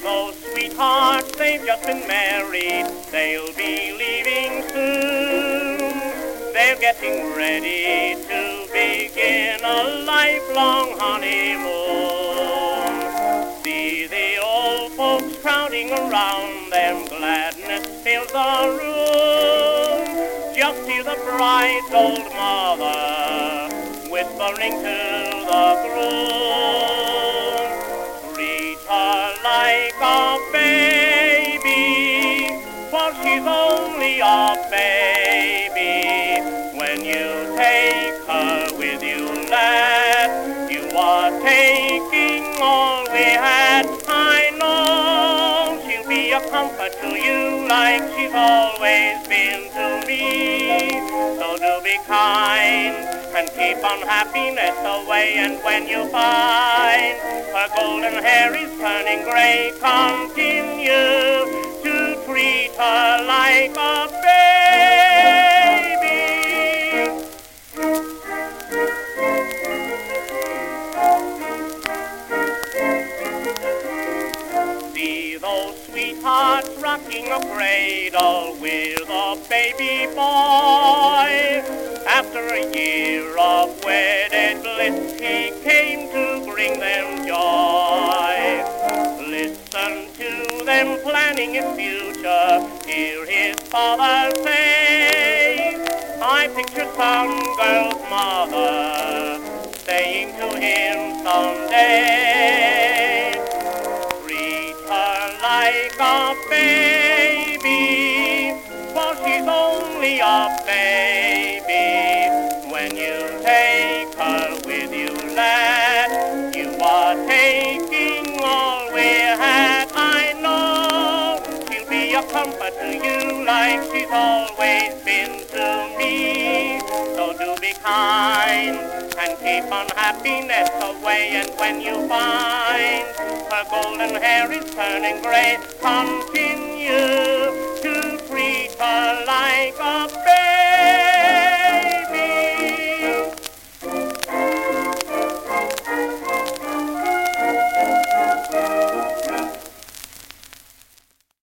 those sweethearts, they've just been married. They'll be leaving soon. They're getting ready to begin a lifelong honeymoon. See the old folks crowding around them, gladness fills the room. Just hear the bride's old mother whispering to the groom, treat her like a baby, for she's only a baby. When you take her with you, lad, you are taking all we had. I know she'll be a comfort to you like she's always been to me. So do be kind and keep unhappiness away. And when you find her golden hair is turning gray, continue to treat her like a baby. See those sweethearts rocking a cradle with a baby boy. After a year of wedded bliss, he came to bring them joy. Listen to them planning his future. Hear his father say, I picture some girl's mother saying to him someday, treat her like a baby, for she's only a baby. When you take her with you, lad, you are taking all we had. I know she'll be a comfort to you like she's always been to me. So do be kind and keep unhappiness away. And when you find her golden hair is turning gray, continue to treat her like a baby.